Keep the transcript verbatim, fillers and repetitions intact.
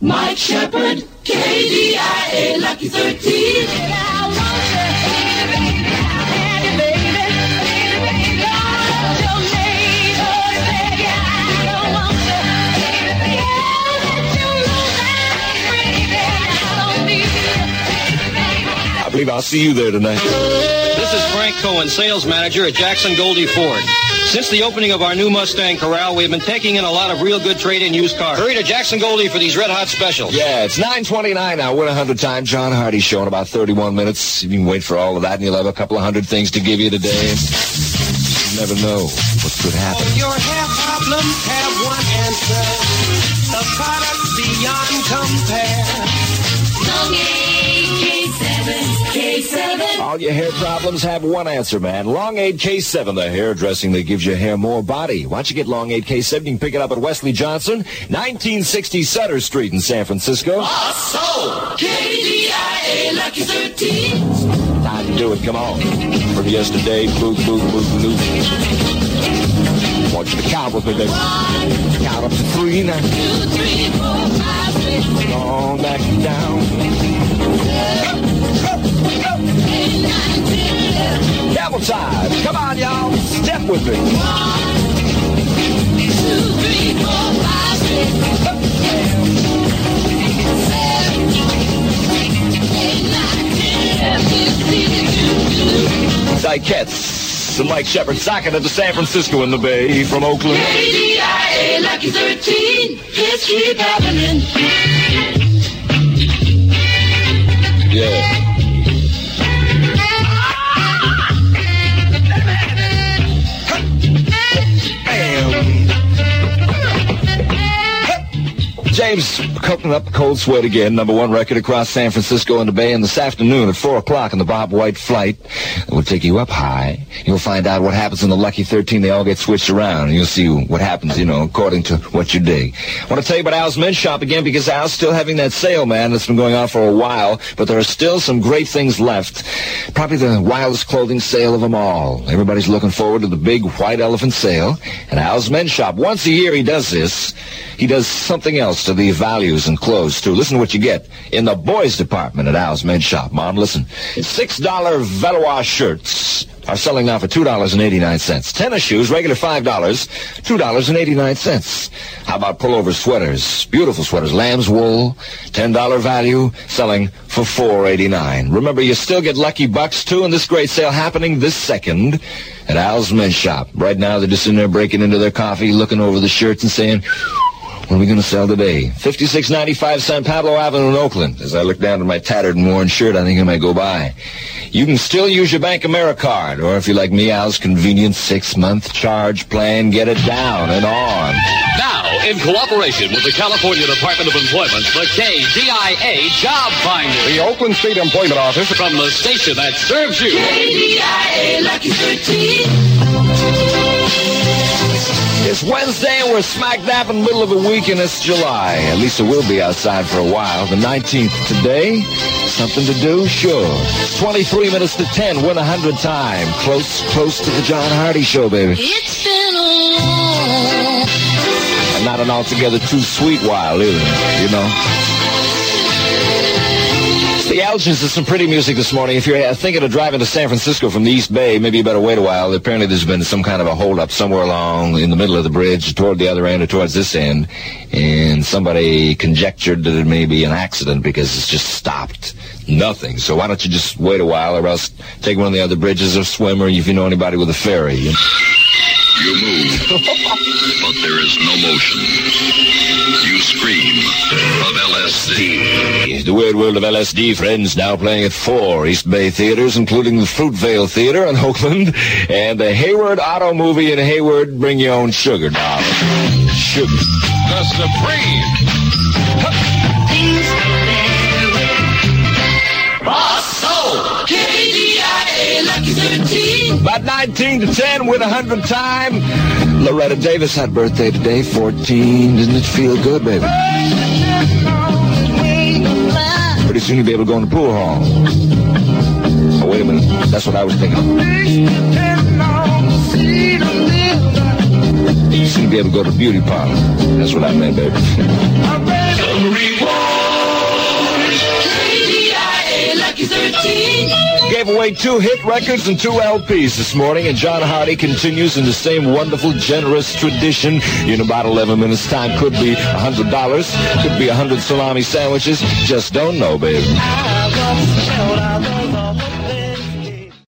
Mike Shepard, K D I A, Lucky thirteen. I believe I'll see you there tonight. This is Frank Cohen, sales manager at Jackson Goldie Ford. Since the opening of our new Mustang Corral, we've been taking in a lot of real good trade-in used cars. Hurry to Jackson Goldie for these red-hot specials. Yeah, it's nine twenty-nine now. Win a hundred times. John Hardy show in about thirty-one minutes. You can wait for all of that, and you'll have a couple of hundred things to give you today. You never know what could happen. All your hair problems have one answer. The product beyond compare. Long eight, K seven, K seven. All your hair problems have one answer, man. Long eight K seven, the hairdressing that gives your hair more body. Why don't you get Long eight K seven? You can pick it up at Wesley Johnson, nineteen sixty Sutter Street in San Francisco. Also, K D I A, Lucky thirteen. Time to do it. Come on. From yesterday, boot, boot, boot, boot. I want you to count with me, baby. Count up to three now. Two, three, four, five, six, On back down. eight, nine, ten, eleven. Double time. Come on, y'all. Step with me. Two, three, four, five, six, seven, eight, nine, ten, eleven. Dikettes. And Mike Shepard socking at the San Francisco in the Bay from Oakland. K D I A, Lucky thirteen. Hits keep happening. Yeah. James cooking up a cold sweat again. Number one record across San Francisco and the Bay. And this afternoon at four o'clock on the Bob White flight, it will take you up high. You'll find out what happens in the Lucky thirteen. They all get switched around. And you'll see what happens, you know, according to what you dig. I want to tell you about Al's Men's Shop again because Al's still having that sale, man. That's been going on for a while. But there are still some great things left. Probably the wildest clothing sale of them all. Everybody's looking forward to the big white elephant sale at Al's Men's Shop. Once a year he does this. He does something else to the values and clothes, too. Listen to what you get in the boys' department at Al's Men's Shop. Mom, listen. six dollar Velour shirts are selling now for two dollars and eighty-nine cents. Tennis shoes, regular five dollars, two dollars and eighty-nine cents. How about pullover sweaters? Beautiful sweaters. Lamb's wool, ten dollar value, selling for four dollars and eighty-nine cents. Remember, you still get lucky bucks, too, in this great sale happening this second at Al's Men's Shop. Right now, they're just in there breaking into their coffee, looking over the shirts and saying, what are we going to sell today? fifty-six ninety-five San Pablo Avenue in Oakland. As I look down at my tattered and worn shirt, I think I might go by. You can still use your Bank AmeriCard, or if you're like me, Al's convenient six-month charge plan, get it down and on. Now, in cooperation with the California Department of Employment, the K D I A Job Finder. The Oakland State Employment Office. From the station that serves you. K D I A, Lucky thirteen. It's Wednesday, and we're smack dab in the middle of the week, and it's July. At least it will be outside for a while. The nineteenth today. Something to do? Sure. twenty-three minutes to ten. Win a hundred time. Close, close to the John Hardy Show, baby. It's been a long. And not an altogether too sweet while, either, you know. The Elgins is some pretty music this morning. If you're thinking of driving to San Francisco from the East Bay, maybe you better wait a while. Apparently there's been some kind of a holdup somewhere along in the middle of the bridge toward the other end or towards this end. And somebody conjectured that it may be an accident because it's just stopped. Nothing. So why don't you just wait a while or else take one of the other bridges or swim, or if you know anybody with a ferry. You, you move, but there is no motion. You scream of L S D. The Weird World of L S D, friends, now playing at four East Bay theaters, including the Fruitvale Theater in Oakland and the Hayward Auto Movie in Hayward. Bring your own sugar, darling. Sugar. The Supreme. Bosso, K D I A, Lucky thirteen. About nineteen to ten, win a hundred time. Loretta Davis had birthday today, fourteen. Doesn't it feel good, baby? Pretty soon you'll be able to go in the pool hall. Oh, wait a minute. That's what I was thinking. Soon you'll be able to go to the beauty parlor. That's what I meant, baby. rewards. K D I A Lucky thirteen. Gave away two hit records and two L Ps this morning, and John Hardy continues in the same wonderful, generous tradition. In about eleven minutes' time, could be one hundred dollars, could be one hundred salami sandwiches. Just don't know, baby. I was told I was a